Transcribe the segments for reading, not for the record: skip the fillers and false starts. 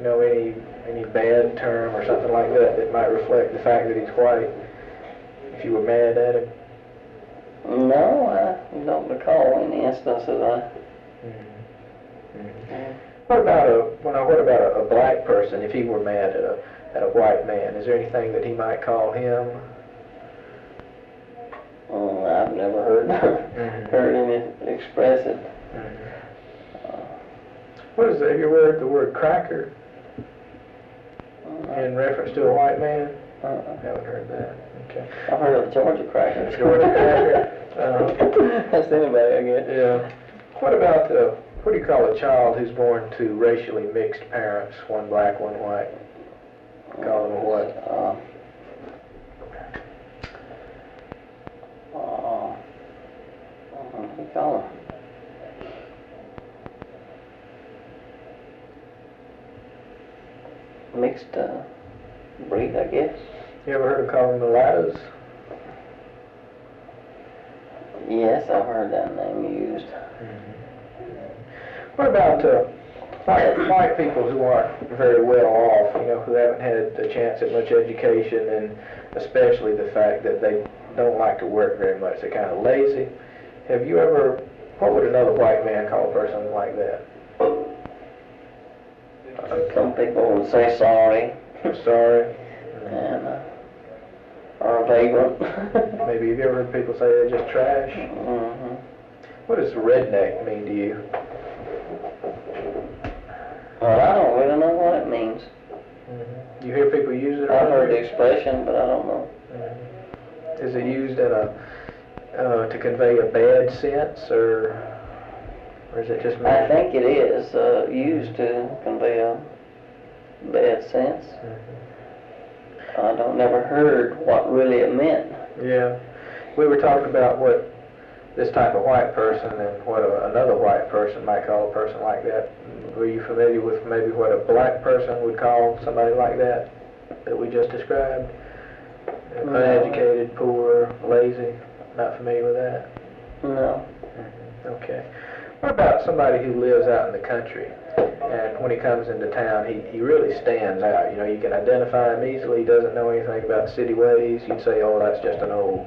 You know, any bad term or something like that that might reflect the fact that he's white? If you were mad at him? No, I don't recall any instances. What about a black person? If he were mad at a white man, is there anything that he might call him? I've never heard him express it. What is that? Have you heard the word cracker in reference to a white man? I haven't heard that. Okay. I've heard of Georgia cracker. Georgia cracker. That's anybody, I guess. Yeah. What do you call a child who's born to racially mixed parents, one black, one white? Call them a what? What do you call them? Mixed breed, I guess. You ever heard of calling them mulattoes? Yes, I've heard that name used. What about white people who aren't very well off, you know, who haven't had a chance at much education, and especially the fact that they don't like to work very much, they're kind of lazy? What would another white man call a person like that? Some people would say sorry. Sorry. And, or a vagrant. Maybe have you ever heard people say they're just trash? What does redneck mean to you? Well, I don't really know what it means. You hear people use it? I've heard the expression, but I don't know. Is it used to convey a bad sense, or is it just? I think it is used to convey a bad sense. I never heard what really it meant. Yeah, we were talking about what this type of white person and what another white person might call a person like that. Were you familiar with maybe what a black person would call somebody like that we just described? Uneducated, poor, lazy. Not familiar with that? No. Okay. What about somebody who lives out in the country, and when he comes into town, he really stands out? You know, you can identify him easily. He doesn't know anything about city ways. You'd say, oh, that's just an old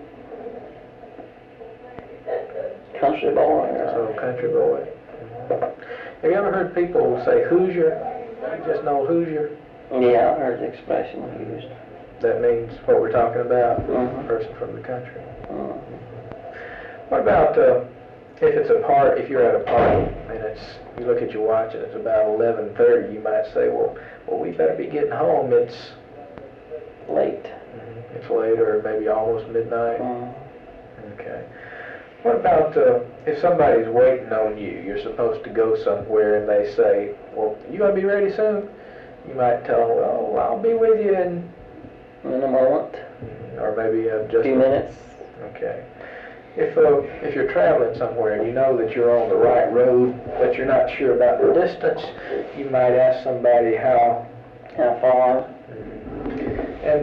country boy. So country boy. Have you ever heard people say Hoosier? Just an old Hoosier? Yeah, I heard the expression used. That means what we're talking about, a person from the country. What about if you're at a party and you look at your watch and it's about 11:30, you might say, well, we better be getting home. It's late. It's late, or maybe almost midnight. Okay. What about if somebody's waiting on you? You're supposed to go somewhere, and they say, well, you gonna be ready soon? You might tell them, well, I'll be with you in a moment. Or maybe just a few minutes. Okay. If you're traveling somewhere and you know that you're on the right road, but you're not sure about the distance, you might ask somebody how far. And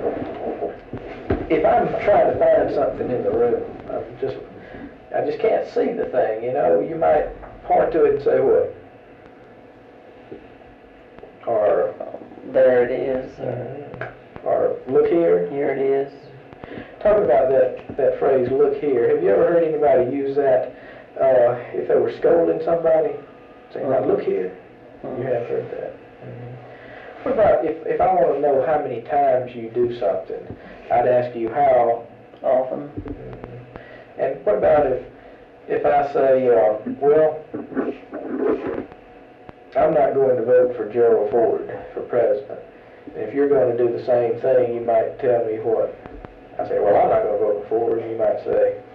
if I'm trying to find something in the room, I just can't see the thing, you know, you might point to it and say, what? Or there it is. Or look here. Here it is. Talk about that phrase, look here. Have you ever heard anybody use that if they were scolding somebody? Saying, now look here. You have heard that. What about if I want to know how many times you do something, I'd ask you how often. And what about if I say, well, I'm not going to vote for Gerald Ford for president. And if you're going to do the same thing, you might tell me what? I say, well, I'm not going to vote for Ford. You might say,